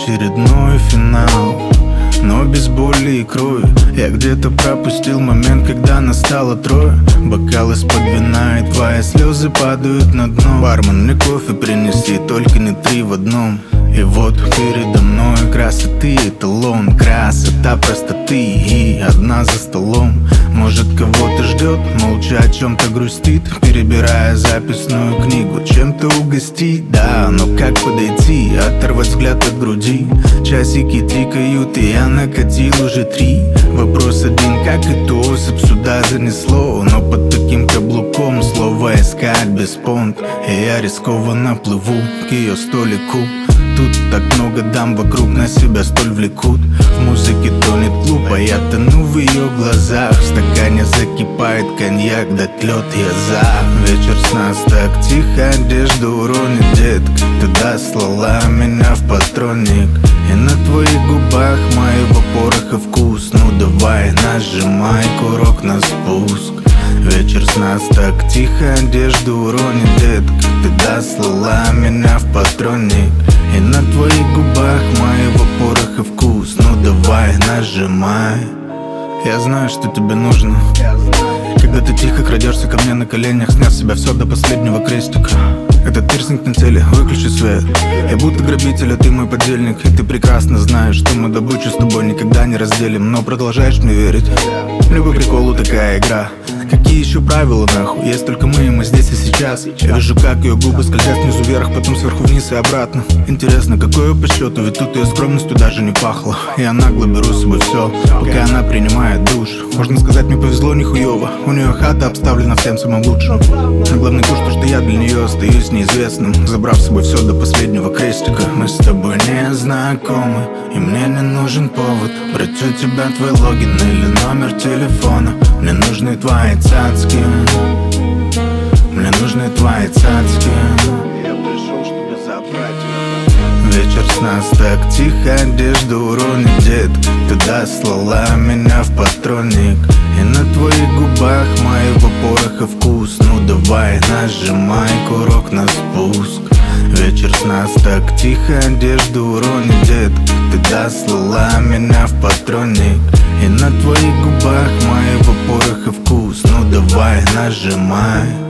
очередной финал, но без боли и крови. Я где-то пропустил момент, когда настало трое. Бокал из-под вина и твои слезы падают на дно. Бармен, мне кофе принеси, только не 3 в одном. И вот передо мной красоты эталон, красота простоты и одна за столом. Может, кого-то ждет, молча о чем-то грустит, перебирая записную книгу, чем-то угостить. Да, но как подойти, оторвать взгляд от груди? Часики тикают, и я накатил уже 3. Вопрос один, как эту особь сюда занесло? Но под таким каблуком слово искать без понт, и я рискованно плыву к ее столику. Тут так много дам вокруг, на себя столь влекут. В музыке тонет клуб, а я тону в ее глазах. В стакане закипает коньяк, дать лед я за. Вечер с нас так тихо, одежду уронит детка. Ты дослала меня в патронник, и на твоих губах моего пороха вкус. Ну давай, нажимай курок на спуск. Вечер с нас так тихо, одежду уронит детка. Ты дослала меня в патронник, и на твоих губах моего пороха вкус. Ну давай, нажимай. Я знаю, что тебе нужно, когда ты тихо крадешься ко мне на коленях, сняв с себя все до последнего крестика. Этот пирсинг на теле, выключи свет. Я будто грабитель, а ты мой подельник. И ты прекрасно знаешь, что мы добычу с тобой никогда не разделим. Но продолжаешь мне верить. Мне по приколу такая игра. Какие еще правила нахуй? Есть только мы, и мы здесь и сейчас. Я вижу, как ее губы скользят снизу вверх, потом сверху вниз и обратно. Интересно, какое по счету? Ведь тут ее скромностью даже не пахло. Я нагло беру с собой все, пока она принимает душ. Можно сказать, мне повезло нихуево. У нее хата обставлена всем самым лучшим. Но главное то, что я для нее остаюсь неизвестным, забрав с собой все до последнего крестика. Мы с тобой не знакомы, и мне не нужен повод брать у тебя твой логин или номер телефона. Мне нужны твои цацки, мне нужны твои цацки. Я пришел, чтобы забрать ее. Вечер с нас так тихо, одежду уронит детка. Ты дослала меня в патронник, и на твоих губах моего пороха вкус. Ну давай, нажимай курок на спуск. Вечер с нас так тихо, одежду уронит детка. Ты дослала меня в патронник, и на твоих губах моего пороха вкус. Ну давай, нажимай.